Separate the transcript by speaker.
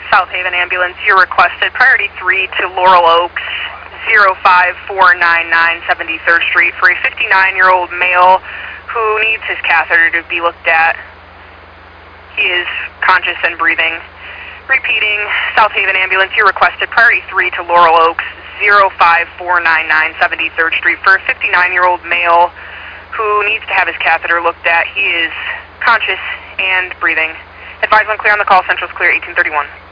Speaker 1: South Haven Ambulance, you're requested. Priority 3 to Laurel Oaks, 05499 73rd Street for a 59-year-old male who needs his catheter to be looked at. He is conscious and breathing. Repeating, South Haven Ambulance, you're requested. Priority 3 to Laurel Oaks, 05499 73rd Street for a 59-year-old male who needs to have his catheter looked at. He is conscious and breathing. Advise when clear on the call. Central's clear, 1831.